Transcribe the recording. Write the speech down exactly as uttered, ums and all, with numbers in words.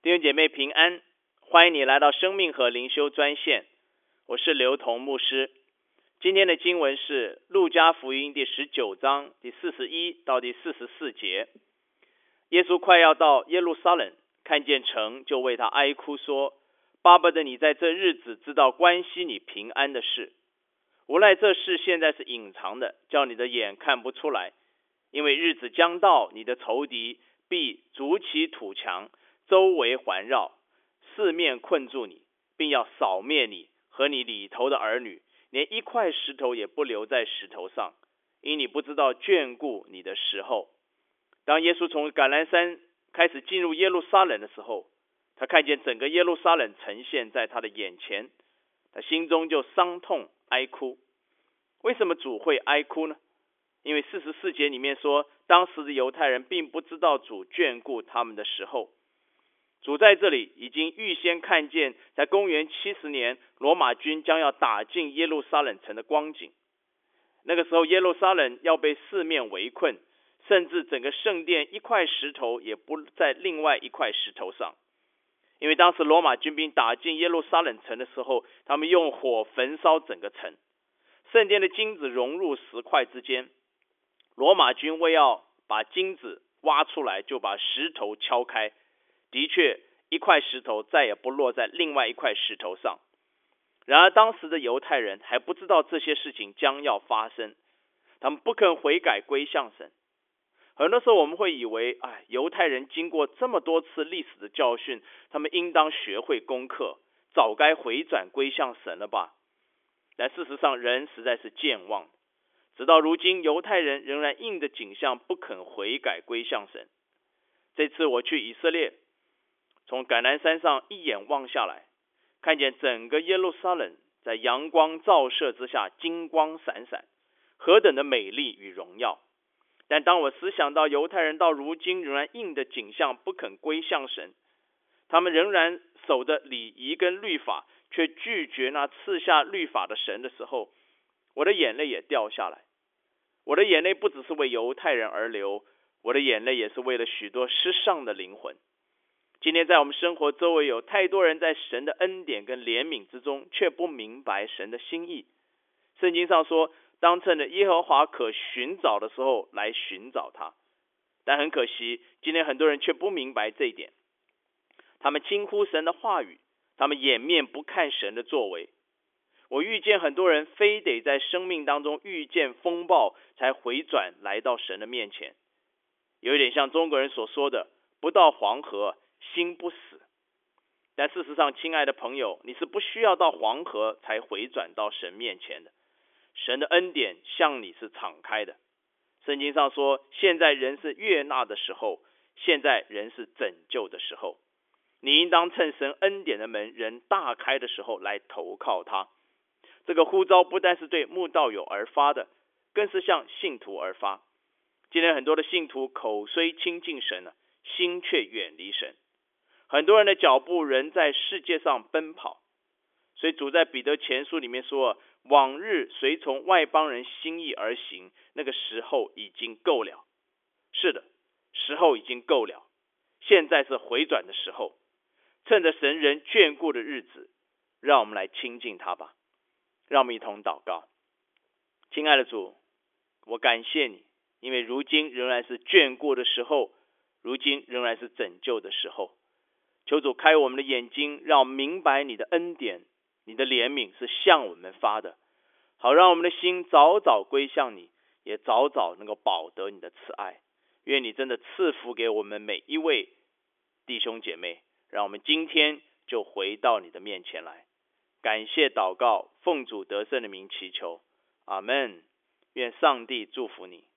弟兄姐妹平安，欢迎你来到生命和灵修专线，我是刘同牧师。今天的经文是路加福音第十九章第四十一到第四十四节。耶稣快要到耶路撒冷，看见城就为他哀哭说，巴不得你在这日子知道关系你平安的事，无奈这事现在是隐藏的，叫你的眼看不出来，因为日子将到，你的仇敌必筑起土墙，周围环绕，四面困住你，并要扫灭你和你里头的儿女，连一块石头也不留在石头上，因你不知道眷顾你的时候。当耶稣从橄榄山开始进入耶路撒冷的时候，他看见整个耶路撒冷呈现在他的眼前，他心中就伤痛哀哭。为什么主会哀哭呢？因为四十四节里面说，当时的犹太人并不知道主眷顾他们的时候。主在这里已经预先看见，在公元七十年罗马军将要打进耶路撒冷城的光景。那个时候耶路撒冷要被四面围困，甚至整个圣殿一块石头也不在另外一块石头上。因为当时罗马军兵打进耶路撒冷城的时候，他们用火焚烧整个城，圣殿的金子融入石块之间。罗马军为要把金子挖出来，就把石头敲开，的确一块石头再也不落在另外一块石头上。然而当时的犹太人还不知道这些事情将要发生，他们不肯悔改归向神。很多时候我们会以为，哎，犹太人经过这么多次历史的教训，他们应当学会功课，早该回转归向神了吧。但事实上人实在是健忘，直到如今犹太人仍然硬着颈项不肯悔改归向神。这次我去以色列，从橄榄山上一眼望下来，看见整个耶路撒冷在阳光照射之下金光闪闪，何等的美丽与荣耀。但当我思想到犹太人到如今仍然硬着颈项不肯归向神，他们仍然守着礼仪跟律法，却拒绝那赐下律法的神的时候，我的眼泪也掉下来。我的眼泪不只是为犹太人而流，我的眼泪也是为了许多失丧的灵魂。今天在我们生活周围有太多人在神的恩典跟怜悯之中，却不明白神的心意。圣经上说，当趁着耶和华可寻找的时候来寻找他。但很可惜，今天很多人却不明白这一点。他们轻忽神的话语，他们掩面不看神的作为。我遇见很多人非得在生命当中遇见风暴才回转来到神的面前，有一点像中国人所说的，不到黄河心不死。但事实上，亲爱的朋友，你是不需要到黄河才回转到神面前的。神的恩典向你是敞开的。圣经上说，现在人是悦纳的时候，现在人是拯救的时候。你应当趁神恩典的门人大开的时候来投靠他。这个呼召不但是对慕道友而发的，更是向信徒而发。今天很多的信徒口虽亲近神了，心却远离神。很多人的脚步仍在世界上奔跑。所以主在彼得前书里面说，往日随从外邦人心意而行，那个时候已经够了。是的，时候已经够了，现在是回转的时候。趁着神人眷顾的日子，让我们来亲近他吧。让我们一同祷告。亲爱的主，我感谢你，因为如今仍然是眷顾的时候，如今仍然是拯救的时候。求主开我们的眼睛，让我们明白你的恩典，你的怜悯是向我们发的，好让我们的心早早归向你，也早早能够饱得你的慈爱。愿你真的赐福给我们每一位弟兄姐妹，让我们今天就回到你的面前来。感谢祷告，奉主得胜的名祈求，阿们。愿上帝祝福你。